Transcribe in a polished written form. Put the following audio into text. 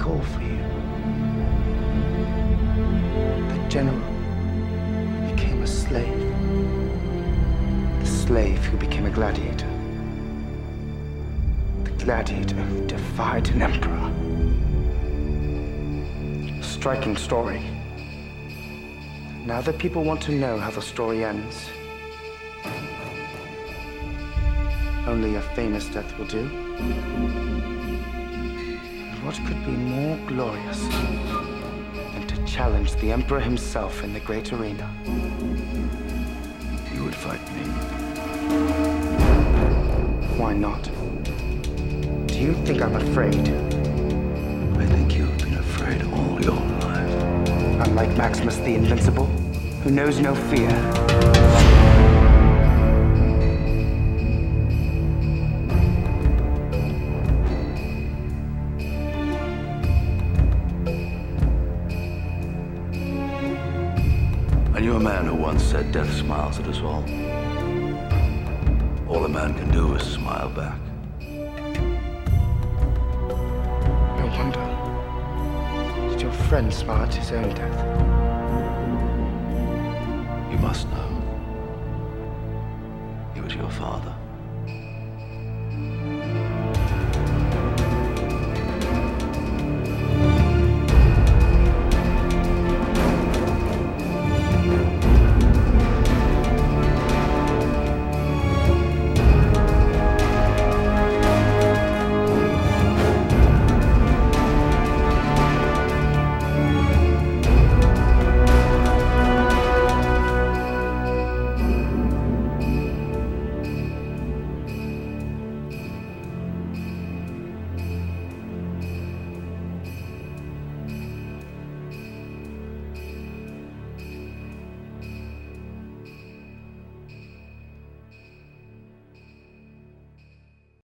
call for you. The general became a slave. The slave who became a gladiator. The gladiator who defied an emperor. A striking story. Now that people want to know how the story ends, only a famous death will do. And what could be more glorious than to challenge the Emperor himself in the great arena? You would fight me? Why not? Do you think I'm afraid? I think you've been afraid all your life. Unlike Maximus the Invincible, who knows no fear. I knew a man who once said death smiles at us all. All a man can do is smile back. No wonder. Did your friend smile at his own death? You must know. He was your father.